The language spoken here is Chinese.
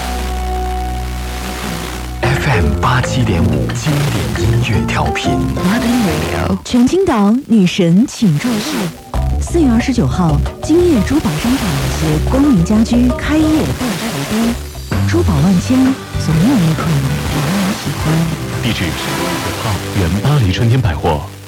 FM 87.5经典音乐调频， 全青岛女神请注意！4月29号，今夜珠宝商场携光明家居开业特别围灯，珠宝万千，总有一款让人喜欢。 地址：5号原巴黎春天百货。